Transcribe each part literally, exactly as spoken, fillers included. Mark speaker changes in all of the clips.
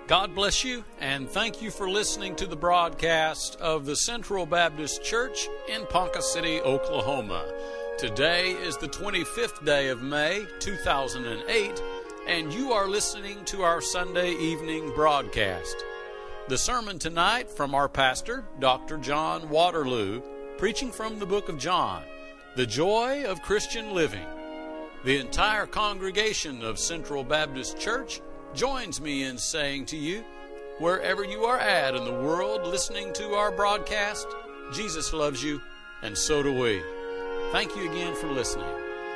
Speaker 1: God bless you, and thank you for listening to the broadcast of the Central Baptist Church in Ponca City, Oklahoma. Today is the twenty-fifth day of May, two thousand eight, and you are listening to our Sunday evening broadcast. The sermon tonight from our pastor, Doctor John Waterloo, preaching from the book of John, The Joy of Christian Living. The entire congregation of Central Baptist Church joins me in saying to you, wherever you are at in the world listening to our broadcast, Jesus loves you, and so do we. Thank you again for listening.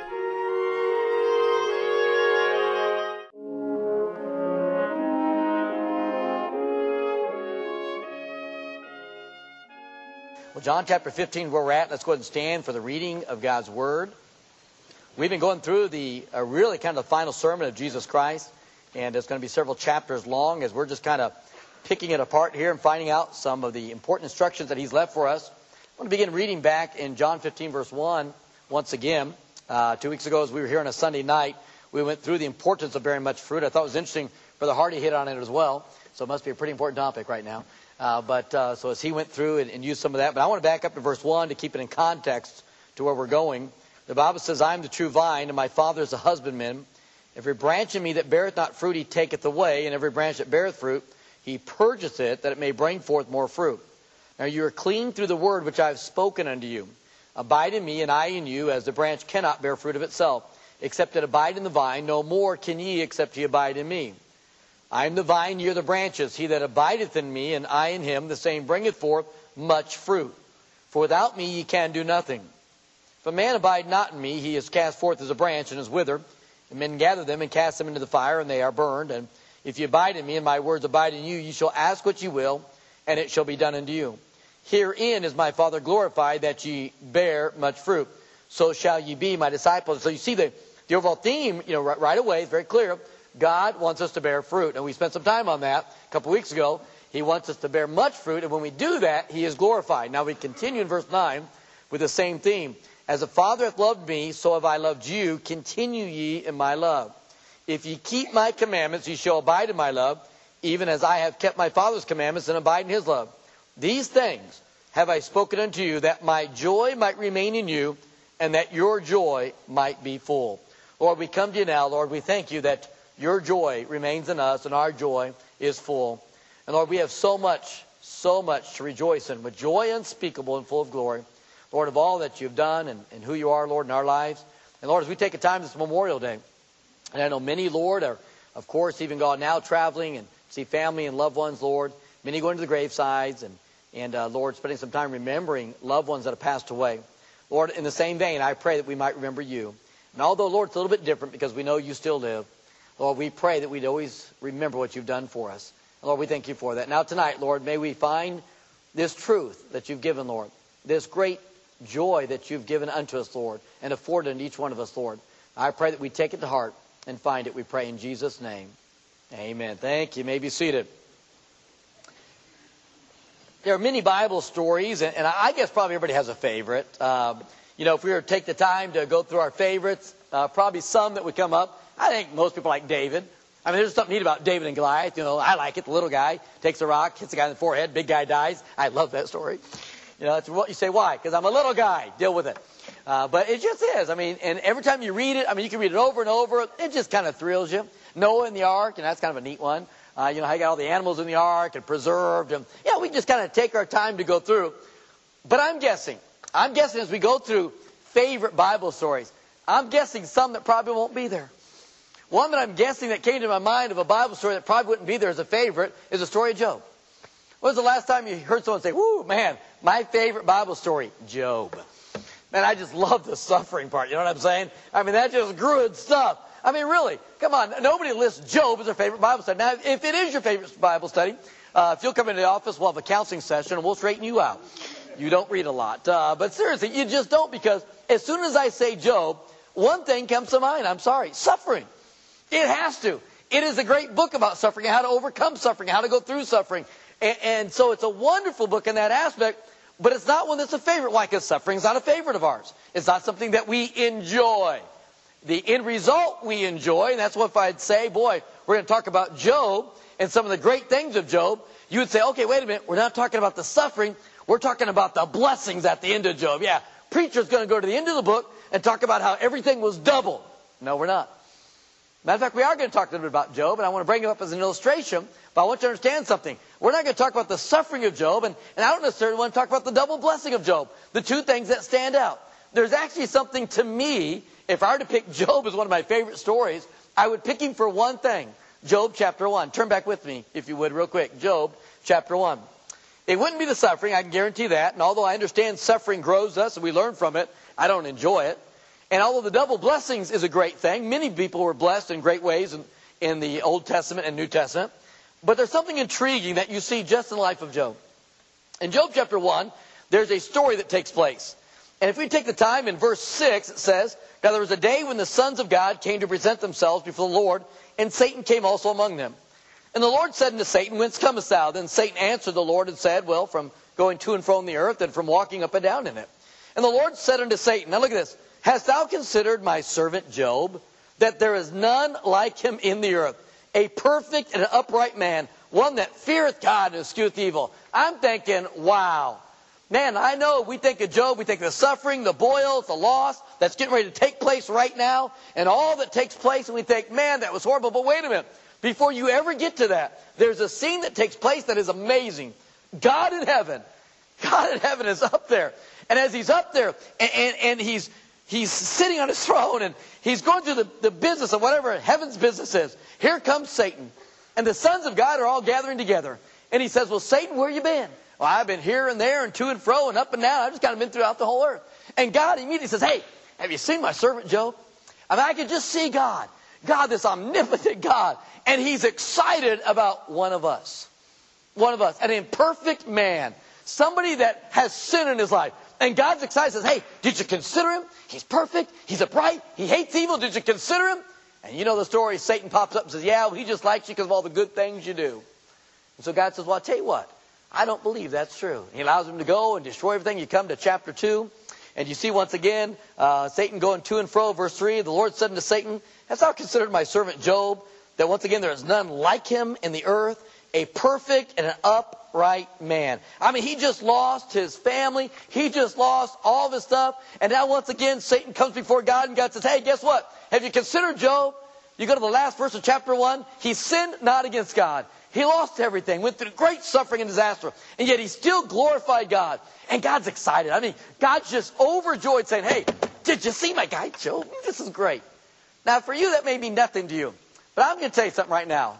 Speaker 2: Well, John chapter fifteen, where we're at, let's go ahead and stand for the reading of God's Word. We've been going through the uh, really kind of the final sermon of Jesus Christ. And it's going to be several chapters long as we're just kind of picking it apart here and finding out some of the important instructions that he's left for us. I want to begin reading back in John fifteen, verse one, once again. Uh, two weeks ago, as we were here on a Sunday night, we went through the importance of bearing much fruit. I thought it was interesting. Brother Hardy hit on it as well, so it must be a pretty important topic right now. Uh, but uh, so as he went through and, and used some of that. But I want to back up to verse one to keep it in context to where we're going. The Bible says, I am the true vine, and my Father is the husbandman. Every branch in me that beareth not fruit, he taketh away, and every branch that beareth fruit, he purgeth it, that it may bring forth more fruit. Now you are clean through the word which I have spoken unto you. Abide in me, and I in you, as the branch cannot bear fruit of itself, except it abide in the vine. No more can ye, except ye abide in me. I am the vine, ye are the branches. He that abideth in me, and I in him, the same bringeth forth much fruit. For without me ye can do nothing. If a man abide not in me, he is cast forth as a branch, and is withered. And men gather them and cast them into the fire, and they are burned. And if you abide in me, and my words abide in you, you shall ask what you will, and it shall be done unto you. Herein is my Father glorified, that ye bear much fruit. So shall ye be my disciples. So you see the, the overall theme, you know, right, right away, is very clear. God wants us to bear fruit. And we spent some time on that a couple weeks ago. He wants us to bear much fruit, and when we do that, he is glorified. Now we continue in verse nine with the same theme. As the Father hath loved me, so have I loved you. Continue ye in my love. If ye keep my commandments, ye shall abide in my love, even as I have kept my Father's commandments and abide in his love. These things have I spoken unto you, that my joy might remain in you, and that your joy might be full. Lord, we come to you now. Lord, we thank you that your joy remains in us, and our joy is full. And Lord, we have so much, so much to rejoice in, with joy unspeakable and full of glory. Lord, of all that you've done and, and who you are, Lord, in our lives. And Lord, as we take a time this Memorial Day, and I know many, Lord, are, of course, even God now traveling and see family and loved ones, Lord. Many going to the gravesides and, and uh, Lord, spending some time remembering loved ones that have passed away. Lord, in the same vein, I pray that we might remember you. And although, Lord, it's a little bit different because we know you still live, Lord, we pray that we'd always remember what you've done for us. And Lord, we thank you for that. Now tonight, Lord, may we find this truth that you've given, Lord, this great joy that you've given unto us, Lord, and afforded unto each one of us, Lord. I pray that we take it to heart and find it. We pray in Jesus' name. Amen. Thank you. You may be seated. There are many Bible stories, and, and I guess probably everybody has a favorite. Um, you know, if we were to take the time to go through our favorites, uh, probably some that would come up. I think most people like David. I mean, there's something neat about David and Goliath. You know, I like it. The little guy takes a rock, hits the guy in the forehead, big guy dies. I love that story. You know, that's what you say, why? Because I'm a little guy. Deal with it. Uh, but it just is. I mean, and every time you read it, I mean, you can read it over and over. It just kind of thrills you. Noah in the ark, and that's kind of a neat one. Uh, you know, how you got all the animals in the ark and preserved. And, yeah, we just kind of take our time to go through. But I'm guessing, I'm guessing as we go through favorite Bible stories, I'm guessing some that probably won't be there. One that I'm guessing that came to my mind of a Bible story that probably wouldn't be there as a favorite is the story of Job. When was the last time you heard someone say, whoo, man, my favorite Bible story, Job. Man, I just love the suffering part. You know what I'm saying? I mean, that's just good stuff. I mean, really, come on. Nobody lists Job as their favorite Bible study. Now, if it is your favorite Bible study, uh, if you'll come into the office, we'll have a counseling session, and we'll straighten you out. You don't read a lot. Uh, but seriously, you just don't, because as soon as I say Job, one thing comes to mind. I'm sorry. Suffering. It has to. It is a great book about suffering, how to overcome suffering, how to go through suffering. And, and so it's a wonderful book in that aspect, but it's not one that's a favorite. Why? Because suffering is not a favorite of ours. It's not something that we enjoy. The end result we enjoy, and that's what if I'd say, boy, we're going to talk about Job and some of the great things of Job, you would say, okay, wait a minute, we're not talking about the suffering, we're talking about the blessings at the end of Job. Yeah, preacher's going to go to the end of the book and talk about how everything was double. No, we're not. Matter of fact, we are going to talk a little bit about Job, and I want to bring it up as an illustration, but I want you to understand something. We're not going to talk about the suffering of Job, and, and I don't necessarily want to talk about the double blessing of Job, the two things that stand out. There's actually something to me, if I were to pick Job as one of my favorite stories, I would pick him for one thing. Job chapter one. Turn back with me, if you would, real quick. Job chapter one. It wouldn't be the suffering, I can guarantee that. And although I understand suffering grows us and we learn from it, I don't enjoy it. And although the double blessings is a great thing, many people were blessed in great ways in, in the Old Testament and New Testament. But there's something intriguing that you see just in the life of Job. In Job chapter one, there's a story that takes place. And if we take the time, in verse six, it says, now there was a day when the sons of God came to present themselves before the Lord, and Satan came also among them. And the Lord said unto Satan, whence comest thou? Then Satan answered the Lord and said, well, from going to and fro in the earth, and from walking up and down in it. And the Lord said unto Satan, now look at this, hast thou considered my servant Job, that there is none like him in the earth, a perfect and an upright man, one that feareth God and escheweth evil? I'm thinking, wow. Man, I know we think of Job, we think of the suffering, the boils, the loss that's getting ready to take place right now, and all that takes place, and we think, man, that was horrible. But wait a minute. Before you ever get to that, there's a scene that takes place that is amazing. God in heaven, God in heaven is up there. And as he's up there, and, and, and he's he's sitting on his throne, and he's going through the, the business of whatever heaven's business is, here comes Satan. And the sons of God are all gathering together. And he says, well, Satan, where you been? Well, I've been here and there and to and fro and up and down. I've just kind of been throughout the whole earth. And God immediately says, hey, have you seen my servant Job? I mean, I could just see God. God, this omnipotent God. And he's excited about one of us. One of us. An imperfect man. Somebody that has sin in his life. And God's excited, says, hey, did you consider him? He's perfect. He's upright. He hates evil. Did you consider him? And you know the story. Satan pops up and says, yeah, well, he just likes you because of all the good things you do. And so God says, well, I'll tell you what. I don't believe that's true. He allows him to go and destroy everything. You come to chapter two, and you see once again uh, Satan going to and fro. Verse three, the Lord said unto Satan, hast thou considered my servant Job, that once again there is none like him in the earth, a perfect and an upright man. I mean, he just lost his family. He just lost all of his stuff. And now once again Satan comes before God, and God says, hey, guess what? Have you considered Job? You go to the last verse of chapter one. He sinned not against God. He lost everything, went through great suffering and disaster, and yet he still glorified God. And God's excited. I mean, God's just overjoyed saying, hey, did you see my guy Job? This is great. Now, for you, that may mean nothing to you. But I'm going to tell you something right now.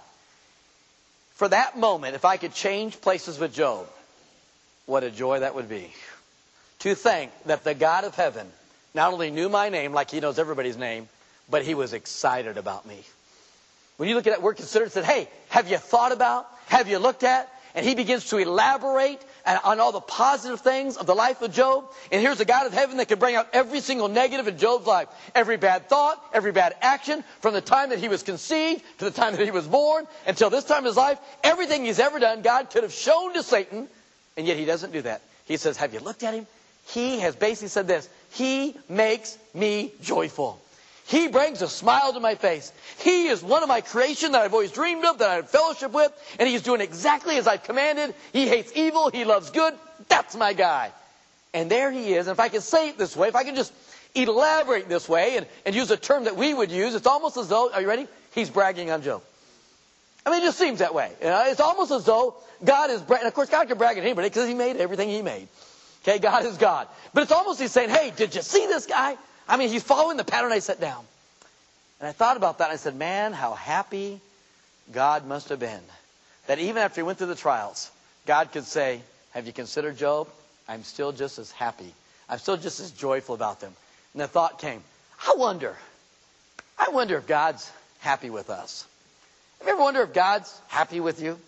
Speaker 2: For that moment, if I could change places with Job, what a joy that would be. To think that the God of heaven not only knew my name like he knows everybody's name, but he was excited about me. When you look at that word considered, it said, hey, have you thought about? Have you looked at? And he begins to elaborate on all the positive things of the life of Job. And here's a God of heaven that can bring out every single negative in Job's life. Every bad thought, every bad action, from the time that he was conceived to the time that he was born, until this time in his life, everything he's ever done, God could have shown to Satan, and yet he doesn't do that. He says, have you looked at him? He has basically said this, he makes me joyful. He brings a smile to my face. He is one of my creation that I've always dreamed of, that I have fellowship with, and he's doing exactly as I've commanded. He hates evil. He loves good. That's my guy. And there he is. And if I can say it this way, if I can just elaborate this way and, and use a term that we would use, it's almost as though, are you ready? He's bragging on Job. I mean, it just seems that way. You know, it's almost as though God is bragging. Of course, God can brag on anybody because he made everything he made. Okay, God is God. But it's almost he's saying, hey, did you see this guy? I mean, he's following the pattern I set down. And I thought about that, and I said, man, how happy God must have been. That even after he went through the trials, God could say, have you considered Job? I'm still just as happy. I'm still just as joyful about them. And the thought came, I wonder, I wonder if God's happy with us. Have you ever wondered if God's happy with you?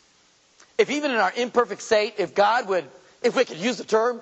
Speaker 2: If even in our imperfect state, if God would, if we could use the term,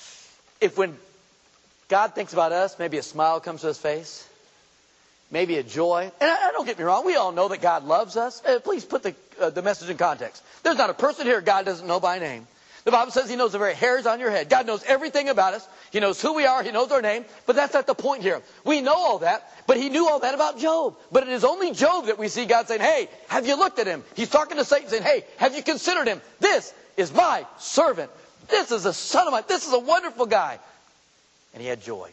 Speaker 2: if when God thinks about us, maybe a smile comes to his face, maybe a joy. And I, I don't get me wrong, we all know that God loves us. Uh, please put the, uh, the message in context. There's not a person here God doesn't know by name. The Bible says he knows the very hairs on your head. God knows everything about us. He knows who we are. He knows our name. But that's not the point here. We know all that, but he knew all that about Job. But it is only Job that we see God saying, hey, have you looked at him? He's talking to Satan saying, hey, have you considered him? This is my servant. This is a son of mine. This is a wonderful guy. And he had joy.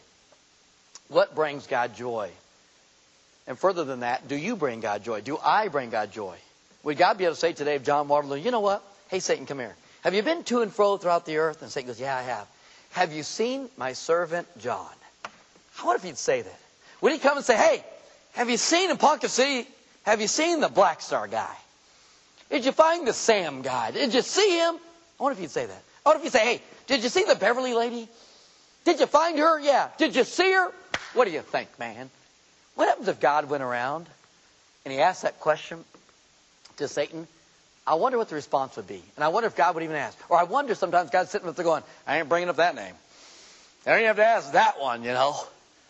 Speaker 2: What brings God joy? And further than that, do you bring God joy? Do I bring God joy? Would God be able to say today of John Waterloo, you know what? Hey, Satan, come here. Have you been to and fro throughout the earth? And Satan goes, yeah, I have. Have you seen my servant John? I wonder if he'd say that. Would he come and say, hey, have you seen in Ponca City, have you seen the Black Star guy? Did you find the Sam guy? Did you see him? I wonder if he'd say that. I wonder if he'd say, hey, did you see the Beverly lady? Did you find her? Yeah. Did you see her? What do you think, man? What happens if God went around and he asked that question to Satan? I wonder what the response would be. And I wonder if God would even ask. Or I wonder sometimes God's sitting up there going, I ain't bringing up that name. I don't even have to ask that one, you know.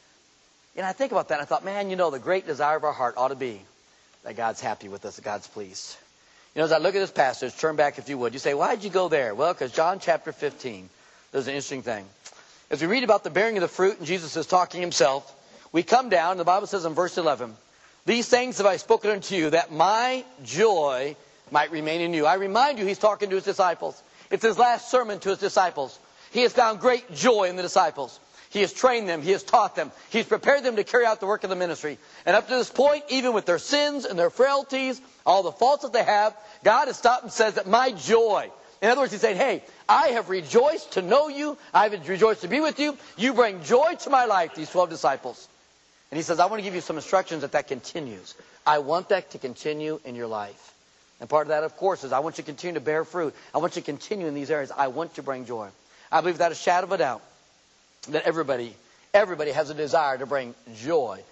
Speaker 2: And I think about that and I thought, man, you know, the great desire of our heart ought to be that God's happy with us, that God's pleased. You know, as I look at this passage, turn back if you would. You say, why'd you go there? Well, because John chapter fifteen, there's an interesting thing. As we read about the bearing of the fruit, and Jesus is talking himself, we come down, and the Bible says in verse eleven, these things have I spoken unto you, that my joy might remain in you. I remind you, he's talking to his disciples. It's his last sermon to his disciples. He has found great joy in the disciples. He has trained them. He has taught them. He's prepared them to carry out the work of the ministry. And up to this point, even with their sins and their frailties, all the faults that they have, God has stopped and says that my joy. In other words, he's saying, hey, I have rejoiced to know you. I have rejoiced to be with you. You bring joy to my life, these twelve disciples. And he says, I want to give you some instructions that that continues. I want that to continue in your life. And part of that, of course, is I want you to continue to bear fruit. I want you to continue in these areas. I want to bring joy. I believe without a shadow of a doubt that everybody, everybody has a desire to bring joy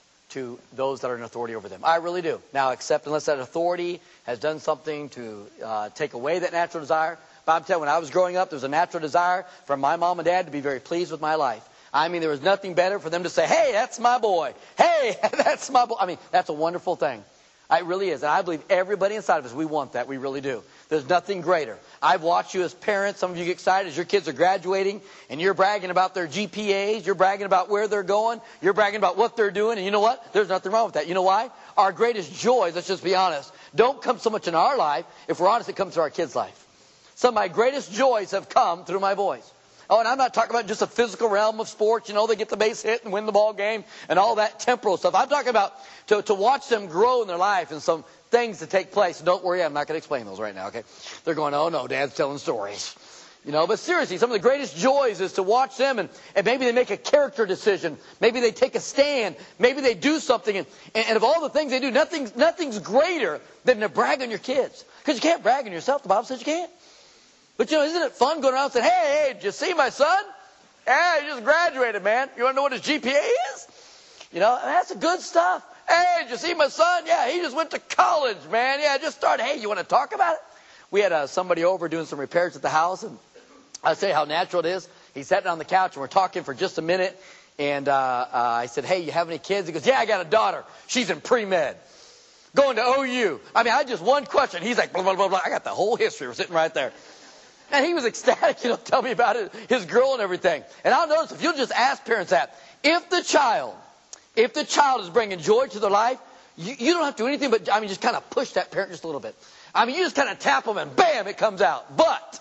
Speaker 2: to those that are in authority over them. I really do. Now, except unless that authority has done something to uh, take away that natural desire. But I'm telling you, when I was growing up, there was a natural desire for my mom and dad to be very pleased with my life. I mean, there was nothing better for them to say, hey, that's my boy. Hey, that's my boy. I mean, that's a wonderful thing. It really is. And I believe everybody inside of us, we want that. We really do. There's nothing greater. I've watched you as parents. Some of you get excited as your kids are graduating and you're bragging about their G P As. You're bragging about where they're going. You're bragging about what they're doing. And you know what? There's nothing wrong with that. You know why? Our greatest joys, let's just be honest, don't come so much in our life. If we're honest, it comes through our kids' life. Some of my greatest joys have come through my boys. Oh, and I'm not talking about just a physical realm of sports. You know, they get the base hit and win the ball game and all that temporal stuff. I'm talking about to, to watch them grow in their life and some things to take place. Don't worry, I'm not going to explain those right now, okay? They're going, oh, no, Dad's telling stories. You know, but seriously, some of the greatest joys is to watch them and, and maybe they make a character decision. Maybe they take a stand. Maybe they do something. And, and of all the things they do, nothing's, nothing's greater than to brag on your kids. Because you can't brag on yourself. The Bible says you can't. But, you know, isn't it fun going around and saying, hey, hey, did you see my son? Hey, he just graduated, man. You want to know what his G P A is? You know, that's the good stuff. Hey, did you see my son? Yeah, he just went to college, man. Yeah, just started. Hey, you want to talk about it? We had uh, somebody over doing some repairs at the house, and I say how natural it is. He's sitting on the couch, and we're talking for just a minute. And uh, uh, I said, hey, you have any kids? He goes, yeah, I got a daughter. She's in pre-med. Going to O U. I mean, I had just one question. He's like, blah, blah, blah, blah. I got the whole history. We're sitting right there. And he was ecstatic, you know, tell me about it, his girl and everything. And I'll notice, if you'll just ask parents that, if the child, if the child is bringing joy to their life, you, you don't have to do anything but, I mean, just kind of push that parent just a little bit. I mean, you just kind of tap them and bam, it comes out. But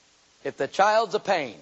Speaker 2: if the child's a pain,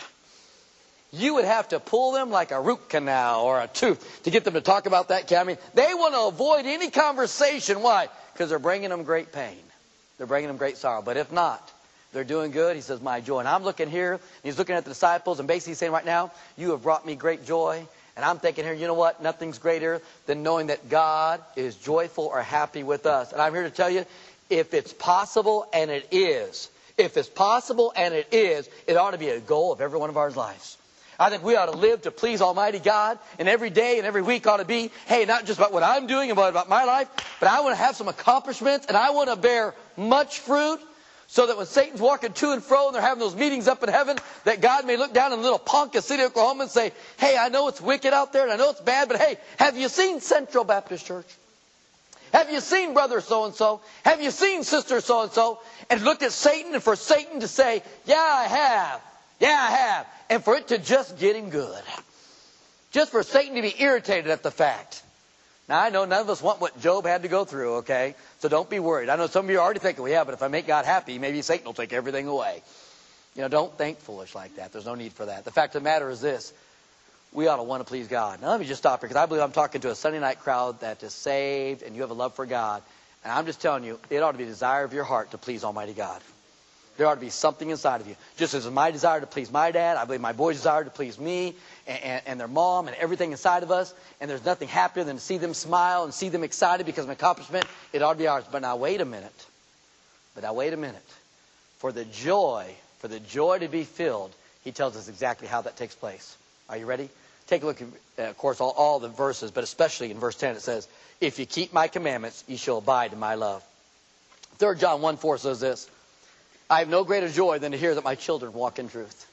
Speaker 2: you would have to pull them like a root canal or a tooth to get them to talk about that. I mean, they want to avoid any conversation. Why? Because they're bringing them great pain. They're bringing them great sorrow. But if not, they're doing good. He says, my joy. And I'm looking here, and he's looking at the disciples, and basically saying right now, you have brought me great joy. And I'm thinking here, you know what? Nothing's greater than knowing that God is joyful or happy with us. And I'm here to tell you, if it's possible, and it is, if it's possible, and it is, it ought to be a goal of every one of our lives. I think we ought to live to please Almighty God, and every day and every week ought to be, hey, not just about what I'm doing and about my life, but I want to have some accomplishments, and I want to bear much fruit, so that when Satan's walking to and fro and they're having those meetings up in heaven, that God may look down in little Ponca City, Oklahoma and say, hey, I know it's wicked out there and I know it's bad, but hey, have you seen Central Baptist Church? Have you seen brother so-and-so? Have you seen sister so-and-so? And looked at Satan, and for Satan to say, yeah, I have. Yeah, I have. And for it to just get him good. Just for Satan to be irritated at the fact. Now, I know none of us want what Job had to go through, okay? So don't be worried. I know some of you are already thinking, well, yeah, but if I make God happy, maybe Satan will take everything away. You know, don't think foolish like that. There's no need for that. The fact of the matter is this. We ought to want to please God. Now, let me just stop here, because I believe I'm talking to a Sunday night crowd that is saved, and you have a love for God. And I'm just telling you, it ought to be a desire of your heart to please Almighty God. There ought to be something inside of you. Just as my desire to please my dad, I believe my boys' desire to please me and, and, and their mom and everything inside of us. And there's nothing happier than to see them smile and see them excited because of an accomplishment. It ought to be ours. But now wait a minute. But now wait a minute. For the joy, for the joy to be filled, he tells us exactly how that takes place. Are you ready? Take a look at, uh, of course, all, all the verses, but especially in verse ten it says, if you keep my commandments, you shall abide in my love. Third John one four says this, I have no greater joy than to hear that my children walk in truth.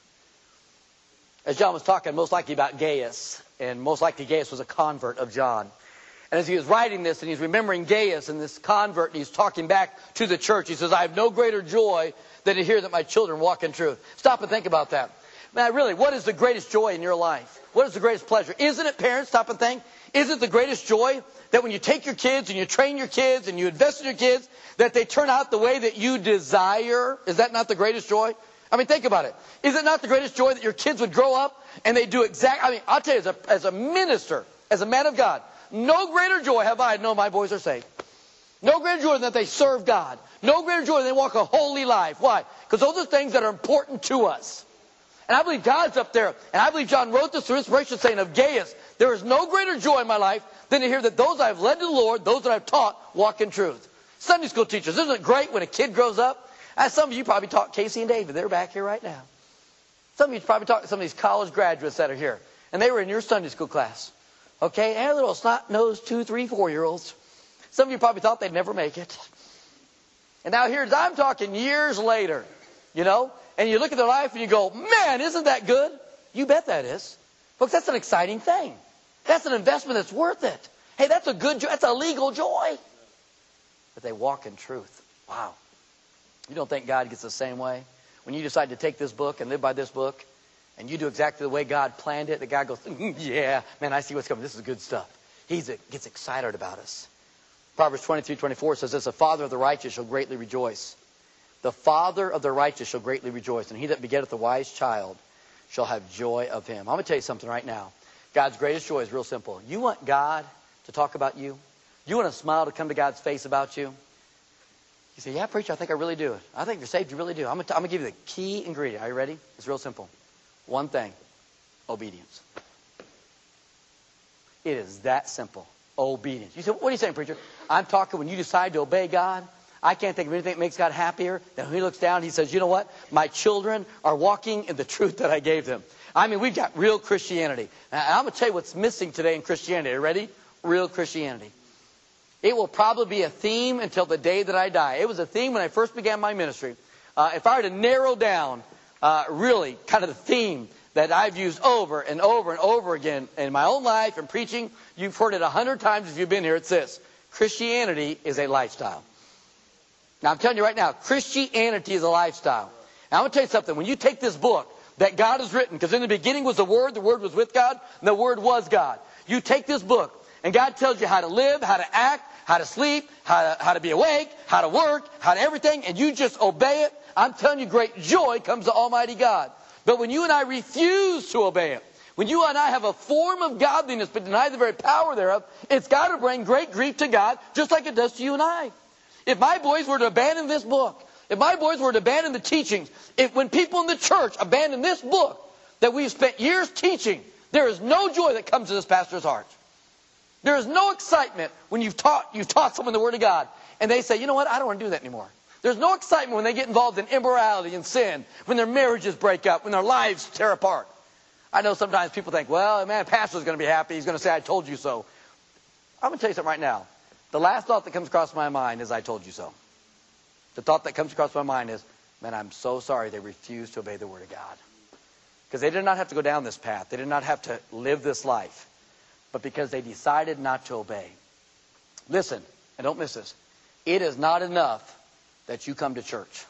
Speaker 2: As John was talking most likely about Gaius, and most likely Gaius was a convert of John. And as he was writing this, and he's remembering Gaius and this convert, and he's talking back to the church, he says, I have no greater joy than to hear that my children walk in truth. Stop and think about that. Man, really, what is the greatest joy in your life? What is the greatest pleasure? Isn't it, parents, stop and think, isn't it the greatest joy that when you take your kids and you train your kids and you invest in your kids, that they turn out the way that you desire? Is that not the greatest joy? I mean, think about it. Is it not the greatest joy that your kids would grow up and they do exactly, I mean, I'll tell you, as a, as a minister, as a man of God, no greater joy have I to know my boys are saved. No greater joy than that they serve God. No greater joy than they walk a holy life. Why? Because those are things that are important to us. And I believe God's up there. And I believe John wrote this through inspiration saying of Gaius, there is no greater joy in my life than to hear that those I have led to the Lord, those that I've taught, walk in truth. Sunday school teachers, isn't it great when a kid grows up? As some of you probably taught Casey and David. They're back here right now. Some of you probably taught some of these college graduates that are here. And they were in your Sunday school class. Okay? And little snot-nosed two, three, four-year-olds. Some of you probably thought they'd never make it. And now here, I'm talking years later, you know? And you look at their life and you go, man, isn't that good? You bet that is. Folks, that's an exciting thing. That's an investment that's worth it. Hey, that's a good joy. That's a legal joy. But they walk in truth. Wow. You don't think God gets the same way? When you decide to take this book and live by this book, and you do exactly the way God planned it, the guy goes, mm, yeah, man, I see what's coming. This is good stuff. He gets excited about us. Proverbs twenty-three twenty-four says this, the father of the righteous shall greatly rejoice. The father of the righteous shall greatly rejoice, and he that begetteth a wise child shall have joy of him. I'm going to tell you something right now. God's greatest joy is real simple. You want God to talk about you? You want a smile to come to God's face about you? You say, yeah, preacher, I think I really do. I think you're saved, you really do. I'm going to, I'm going to give you the key ingredient. Are you ready? It's real simple. One thing, obedience. It is that simple. Obedience. You say, what are you saying, preacher? I'm talking when you decide to obey God. I can't think of anything that makes God happier than when he looks down and he says, you know what? My children are walking in the truth that I gave them. I mean, we've got real Christianity. Now, I'm going to tell you what's missing today in Christianity. Are you ready? Real Christianity. It will probably be a theme until the day that I die. It was a theme when I first began my ministry. Uh, if I were to narrow down uh, really kind of the theme that I've used over and over and over again in my own life and preaching, you've heard it a hundred times if you've been here. It's this. Christianity is a lifestyle. Now, I'm telling you right now, Christianity is a lifestyle. Now, I'm going to tell you something. When you take this book that God has written, because in the beginning was the Word, the Word was with God, and the Word was God. You take this book, and God tells you how to live, how to act, how to sleep, how to, how to be awake, how to work, how to everything, and you just obey it. I'm telling you, great joy comes to Almighty God. But when you and I refuse to obey it, when you and I have a form of godliness but deny the very power thereof, it's got to bring great grief to God, just like it does to you and I. If my boys were to abandon this book, if my boys were to abandon the teachings, if when people in the church abandon this book that we've spent years teaching, there is no joy that comes to this pastor's heart. There is no excitement when you've taught, you've taught someone the Word of God and they say, you know what, I don't want to do that anymore. There's no excitement when they get involved in immorality and sin, when their marriages break up, when their lives tear apart. I know sometimes people think, well, man, pastor's going to be happy. He's going to say, I told you so. I'm going to tell you something right now. The last thought that comes across my mind is, I told you so. The thought that comes across my mind is, man, I'm so sorry they refused to obey the Word of God. Because they did not have to go down this path. They did not have to live this life. But because they decided not to obey. Listen, and don't miss this, it is not enough that you come to church.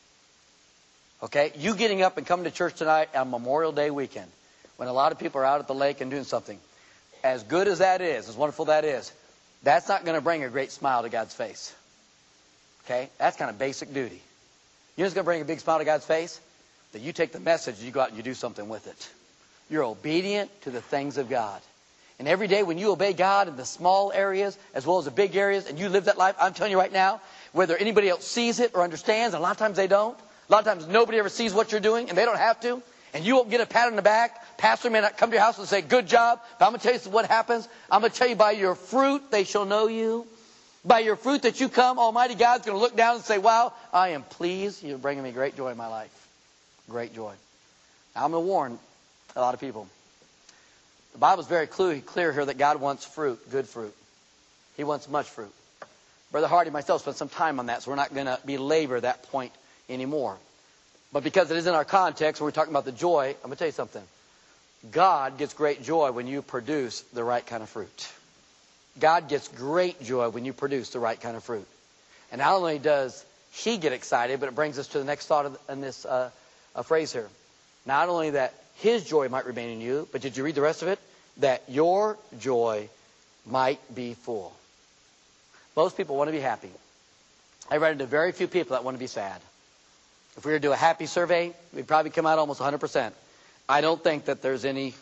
Speaker 2: Okay? You getting up and coming to church tonight on Memorial Day weekend, when a lot of people are out at the lake and doing something, as good as that is, as wonderful that is, that's not going to bring a great smile to God's face. Okay? That's kind of basic duty. You know what's going to bring a big smile to God's face? That you take the message and you go out and you do something with it. You're obedient to the things of God. And every day when you obey God in the small areas as well as the big areas, and you live that life, I'm telling you right now, whether anybody else sees it or understands, and a lot of times they don't, a lot of times nobody ever sees what you're doing, and they don't have to, and you won't get a pat on the back. Pastor may not come to your house and say, good job, but I'm going to tell you what happens. I'm going to tell you, by your fruit they shall know you. By your fruit that you come, Almighty God's going to look down and say, wow, I am pleased. You're bringing me great joy in my life. Great joy. Now, I'm going to warn a lot of people. The Bible's very clear here that God wants fruit, good fruit. He wants much fruit. Brother Hardy and myself spent some time on that, so we're not going to belabor that point anymore. But because it is in our context, when we're talking about the joy, I'm going to tell you something. God gets great joy when you produce the right kind of fruit. God gets great joy when you produce the right kind of fruit. And not only does He get excited, but it brings us to the next thought in this uh, a phrase here. Not only that His joy might remain in you, but did you read the rest of it? That your joy might be full. Most people want to be happy. I run into very few people that want to be sad. If we were to do a happy survey, we'd probably come out almost one hundred percent. I don't think that there's any,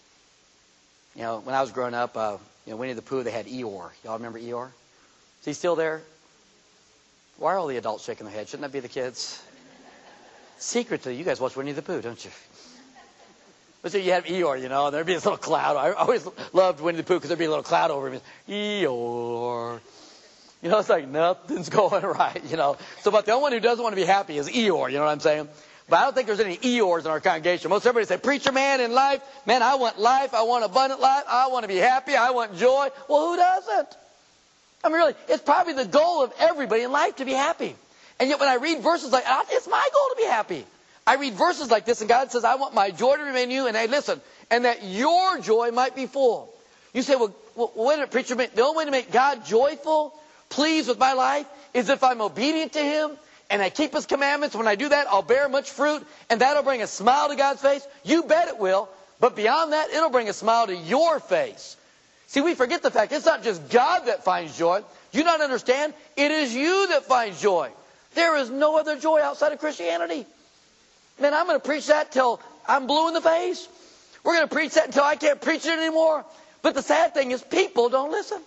Speaker 2: you know, when I was growing up, uh, you know, Winnie the Pooh, they had Eeyore. Y'all remember Eeyore? Is he still there? Why are all the adults shaking their heads? Shouldn't that be the kids? Secretly, you guys watch Winnie the Pooh, don't you? But so you have Eeyore, you know, and there'd be this little cloud. I always loved Winnie the Pooh because there'd be a little cloud over him. Eeyore. You know, it's like nothing's going right, you know. So, but the only one who doesn't want to be happy is Eeyore, you know what I'm saying? But I don't think there's any Eeyores in our congregation. Most everybody say, preacher man, in life, man, I want life, I want abundant life, I want to be happy, I want joy. Well, who doesn't? I mean, really, it's probably the goal of everybody in life to be happy. And yet when I read verses like, it's my goal to be happy. I read verses like this, and God says, I want my joy to remain in you, and hey, listen, and that your joy might be full. You say, well, well wait a minute, preacher, the only way to make God joyful, pleased with my life, is if I'm obedient to Him, and I keep His commandments. When I do that, I'll bear much fruit, and that'll bring a smile to God's face. You bet it will. But beyond that, it'll bring a smile to your face. See, we forget the fact it's not just God that finds joy. You don't understand? It is you that finds joy. There is no other joy outside of Christianity. Man, I'm going to preach that till I'm blue in the face. We're going to preach that until I can't preach it anymore. But the sad thing is people don't listen.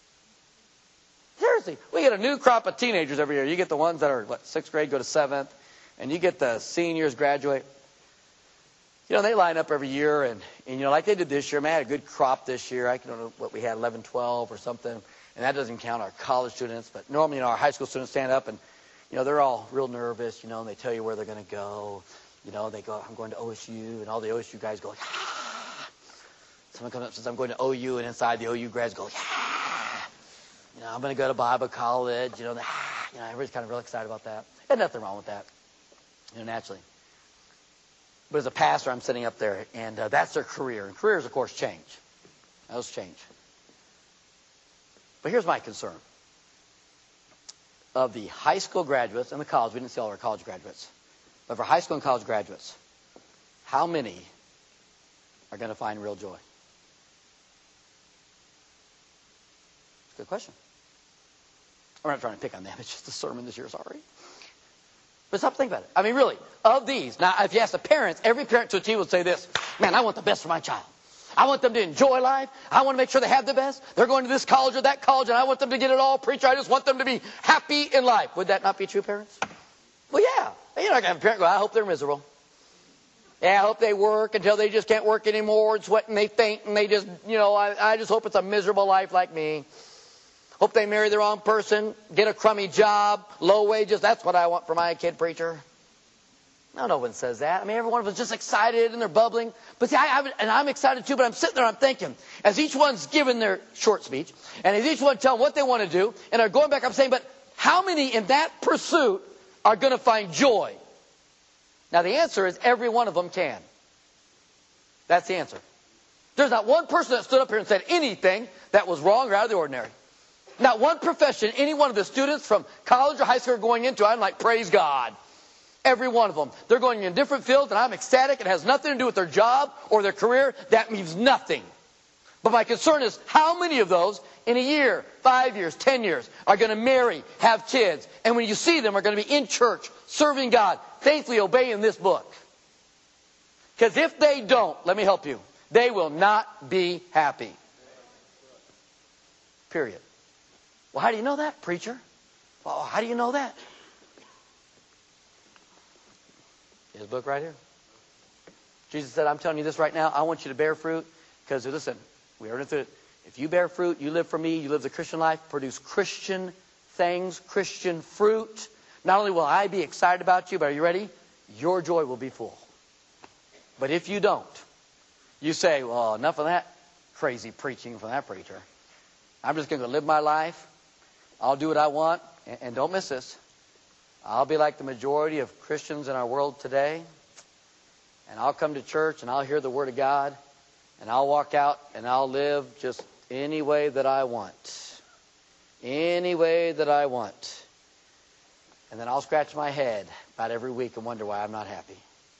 Speaker 2: Seriously, we get a new crop of teenagers every year. You get the ones that are, what, sixth grade, go to seventh, and you get the seniors graduate. You know, they line up every year, and, and you know, like they did this year. Man, I had a good crop this year. I don't know what we had, eleven, twelve or something, and that doesn't count our college students. But normally, you know, our high school students stand up, and, you know, they're all real nervous, you know, and they tell you where they're going to go. You know, they go, I'm going to O S U, and all the O S U guys go, like, ah. Someone comes up and says, I'm going to O U, and inside the O U grads go, yeah. You know, I'm going to go to Bible college. You know, ah, you know, everybody's kind of real excited about that. There's nothing wrong with that, you know, naturally. But as a pastor, I'm sitting up there, and uh, that's their career. And careers, of course, change. Those change. But here's my concern. Of the high school graduates and the college, we didn't see all our college graduates, but for high school and college graduates, how many are going to find real joy? Good question. I'm not trying to pick on them. It's just a sermon this year, sorry. But stop thinking about it. I mean, really, of these, now if you ask the parents, every parent to a T would say this, man, I want the best for my child. I want them to enjoy life. I want to make sure they have the best. They're going to this college or that college, and I want them to get it all. Preacher, I just want them to be happy in life. Would that not be true, parents? Well, yeah. You're not going to have a parent go, I hope they're miserable. Yeah, I hope they work until they just can't work anymore and sweat and they faint and they just, you know, I, I just hope it's a miserable life like me. Hope they marry the wrong person, get a crummy job, low wages. That's what I want for my kid, preacher. No, no one says that. I mean, every one of us is just excited and they're bubbling. But see, I, I, and I'm excited too, but I'm sitting there, I'm thinking, as each one's giving their short speech, and as each one telling what they want to do, and they're going back, I'm saying, but how many in that pursuit are going to find joy? Now, the answer is every one of them can. That's the answer. There's not one person that stood up here and said anything that was wrong or out of the ordinary. Not one profession any one of the students from college or high school are going into, I'm like, praise God. Every one of them. They're going in different fields, and I'm ecstatic. It has nothing to do with their job or their career. That means nothing. But my concern is how many of those in a year, five years, ten years are going to marry, have kids, and when you see them are going to be in church, serving God, faithfully obeying this book. Because if they don't, let me help you, they will not be happy. Period. Well, how do you know that, preacher? Well, how do you know that? His book right here. Jesus said, I'm telling you this right now. I want you to bear fruit. Because, listen, we heard it. If you bear fruit, you live for me, you live the Christian life, produce Christian things, Christian fruit. Not only will I be excited about you, but are you ready? Your joy will be full. But if you don't, you say, well, enough of that crazy preaching from that preacher. I'm just going to live my life. I'll do what I want. And, and don't miss this. I'll be like the majority of Christians in our world today. And I'll come to church and I'll hear the Word of God. And I'll walk out and I'll live just any way that I want. Any way that I want. And then I'll scratch my head about every week and wonder why I'm not happy.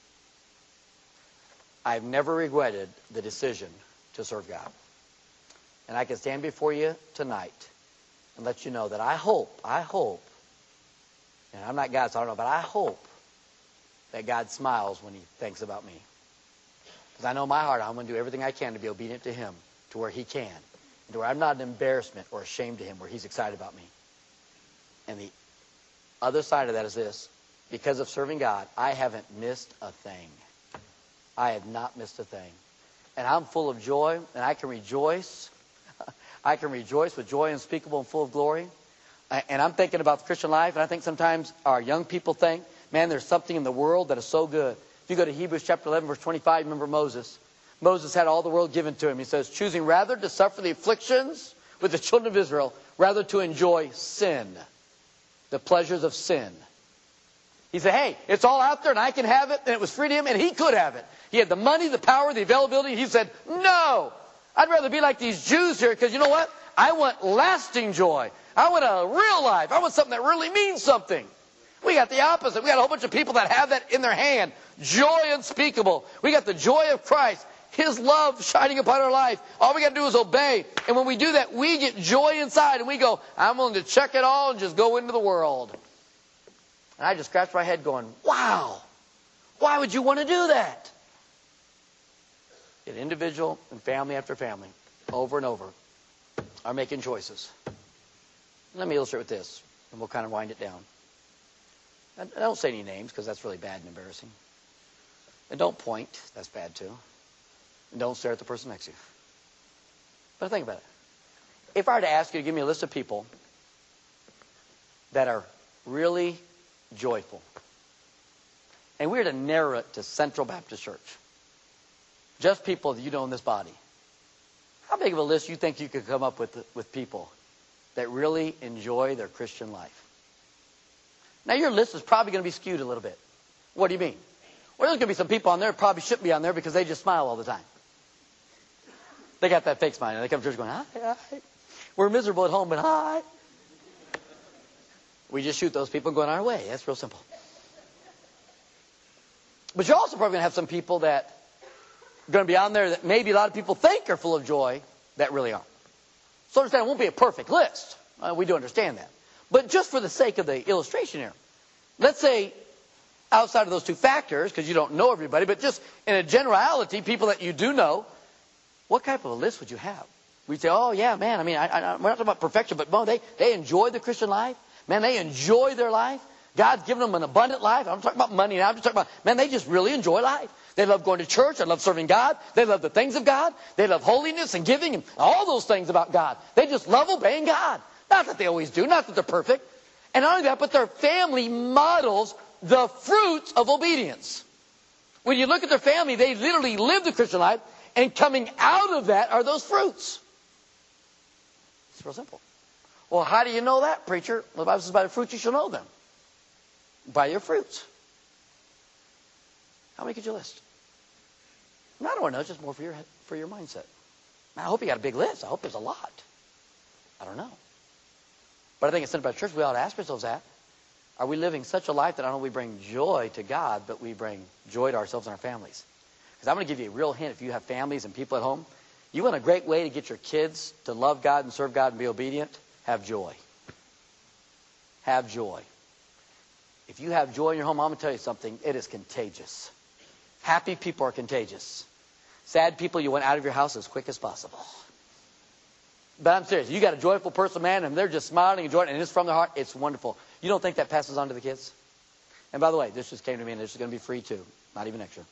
Speaker 2: I've never regretted the decision to serve God. And I can stand before you tonight and let you know that I hope, I hope, and I'm not God, so I don't know, but I hope that God smiles when He thinks about me. Because I know in my heart I'm going to do everything I can to be obedient to Him, to where He can, and to where I'm not an embarrassment or a shame to Him, where He's excited about me. And the other side of that is this. Because of serving God, I haven't missed a thing. I have not missed a thing. And I'm full of joy, and I can rejoice. I can rejoice with joy unspeakable and full of glory. And I'm thinking about the Christian life, and I think sometimes our young people think, man, there's something in the world that is so good. If you go to Hebrews chapter eleven, verse twenty-five, remember Moses. Moses had all the world given to him. He says, choosing rather to suffer the afflictions with the children of Israel, rather to enjoy sin, the pleasures of sin. He said, hey, it's all out there and I can have it, and it was free to him, and he could have it. He had the money, the power, the availability. He said, no, I'd rather be like these Jews here, because you know what? I want lasting joy. I want a real life. I want something that really means something. We got the opposite. We got a whole bunch of people that have that in their hand. Joy unspeakable. We got the joy of Christ. His love shining upon our life. All we got to do is obey. And when we do that, we get joy inside. And we go, I'm willing to check it all and just go into the world. And I just scratched my head going, wow. Why would you want to do that? An individual and family after family, over and over, are making choices. Let me illustrate with this, and we'll kind of wind it down. I don't say any names, because that's really bad and embarrassing. And don't point. That's bad too. And don't stare at the person next to you. But think about it. If I were to ask you to give me a list of people that are really joyful, and we were to narrow it to Central Baptist Church, just people that you know in this body, how big of a list do you think you could come up with with people that really enjoy their Christian life? Now, your list is probably going to be skewed a little bit. What do you mean? Well, there's going to be some people on there that probably shouldn't be on there because they just smile all the time. They got that fake smile. They come to church going, hi, hi. We're miserable at home, but hi. We just shoot those people and go on our way. That's real simple. But you're also probably going to have some people that are going to be on there that maybe a lot of people think are full of joy that really aren't. So understand, it won't be a perfect list. Uh, we do understand that. But just for the sake of the illustration here, let's say outside of those two factors, because you don't know everybody, but just in a generality, people that you do know, what type of a list would you have? We'd say, oh, yeah, man, I mean, I, I, we're not talking about perfection, but no, they, they enjoy the Christian life. Man, they enjoy their life. God's given them an abundant life. I'm talking about money now. I'm just talking about, man, they just really enjoy life. They love going to church. They love serving God. They love the things of God. They love holiness and giving and all those things about God. They just love obeying God. Not that they always do. Not that they're perfect. And not only that, but their family models the fruits of obedience. When you look at their family, they literally live the Christian life, and coming out of that are those fruits. It's real simple. Well, how do you know that, preacher? Well, the Bible says by the fruits you shall know them. By your fruits. How many could you list? I don't want to know. It's just more for your for your mindset. I hope you got a big list. I hope there's a lot. I don't know. But I think at Central Baptist Church, we ought to ask ourselves that. Are we living such a life that not only we bring joy to God, but we bring joy to ourselves and our families? Because I'm going to give you a real hint. If you have families and people at home, you want a great way to get your kids to love God and serve God and be obedient? Have joy. Have joy. If you have joy in your home, I'm going to tell you something. It is contagious. Happy people are contagious. Sad people, you want out of your house as quick as possible. But I'm serious. You got a joyful person, man, and they're just smiling and enjoying it, and it's from their heart. It's wonderful. You don't think that passes on to the kids? And by the way, this just came to me, and this is going to be free too. Not even extra.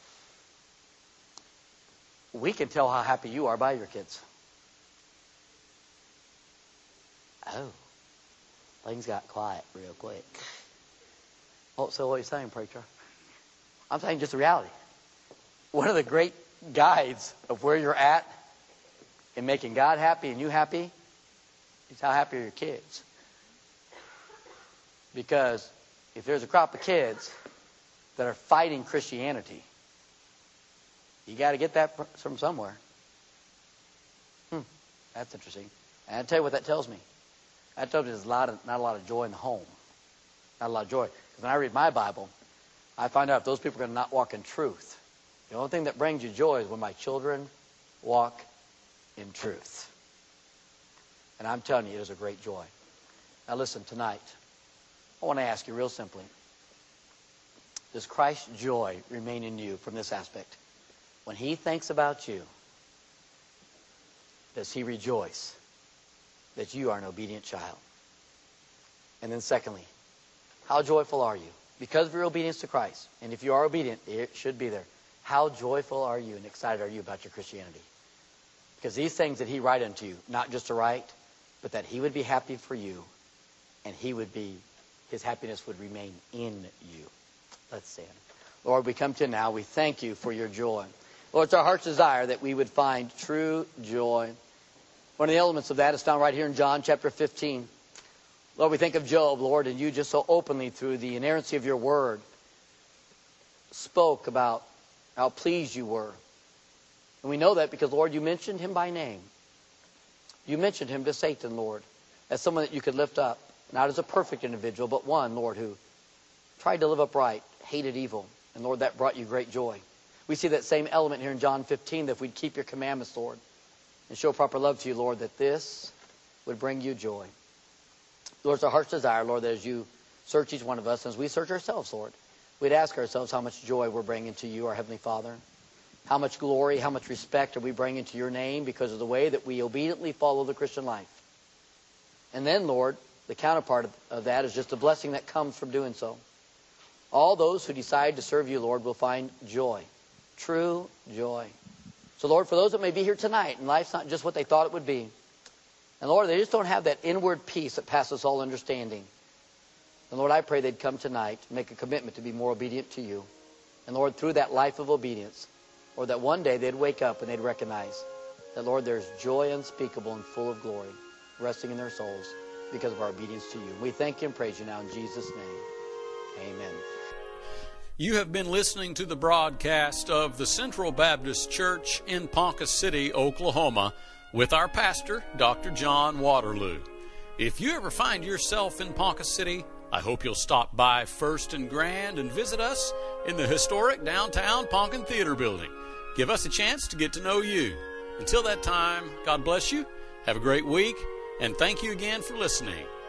Speaker 2: We can tell how happy you are by your kids. Oh. Things got quiet real quick. Oh, so what are you saying, preacher? I'm saying just the reality. One of the great guides of where you're at in making God happy and you happy is how happy are your kids. Because if there's a crop of kids that are fighting Christianity, you got to get that from somewhere. Hmm, that's interesting. And I'll tell you what that tells me. That tells me there's a lot of, not a lot of joy in the home. Not a lot of joy. Because when I read my Bible, I find out if those people are going to not walk in truth. The only thing that brings you joy is when my children walk in truth. And I'm telling you, it is a great joy. Now listen, tonight, I want to ask you real simply, does Christ's joy remain in you from this aspect? When he thinks about you, does he rejoice that you are an obedient child? And then secondly, how joyful are you? Because of your obedience to Christ, and if you are obedient, it should be there. How joyful are you and excited are you about your Christianity? Because these things that he write unto you, not just to write, but that he would be happy for you, and he would be, his happiness would remain in you. Let's stand. Lord, we come to you now. We thank you for your joy. Lord, it's our heart's desire that we would find true joy. One of the elements of that is found right here in John chapter fifteen. Lord, we think of Job, Lord, and you just so openly through the inerrancy of your word spoke about how pleased you were. And we know that because, Lord, you mentioned him by name. You mentioned him to Satan, Lord, as someone that you could lift up, not as a perfect individual, but one, Lord, who tried to live upright, hated evil. And, Lord, that brought you great joy. We see that same element here in John fifteen, that if we'd keep your commandments, Lord, and show proper love to you, Lord, that this would bring you joy. Lord, it's our heart's desire, Lord, that as you search each one of us, and as we search ourselves, Lord, we'd ask ourselves how much joy we're bringing to you, our Heavenly Father. How much glory, how much respect are we bringing to your name because of the way that we obediently follow the Christian life. And then, Lord, the counterpart of, of that is just the blessing that comes from doing so. All those who decide to serve you, Lord, will find joy, true joy. So, Lord, for those that may be here tonight, and life's not just what they thought it would be, and, Lord, they just don't have that inward peace that passes all understanding. And, Lord, I pray they'd come tonight and make a commitment to be more obedient to you. And, Lord, through that life of obedience, or that one day they'd wake up and they'd recognize that, Lord, there's joy unspeakable and full of glory resting in their souls because of our obedience to you. We thank you and praise you now in Jesus' name. Amen.
Speaker 1: You have been listening to the broadcast of the Central Baptist Church in Ponca City, Oklahoma, with our pastor, Doctor John Waterloo. If you ever find yourself in Ponca City, I hope you'll stop by First and Grand and visit us in the historic downtown Poncan Theater Building. Give us a chance to get to know you. Until that time, God bless you, have a great week, and thank you again for listening.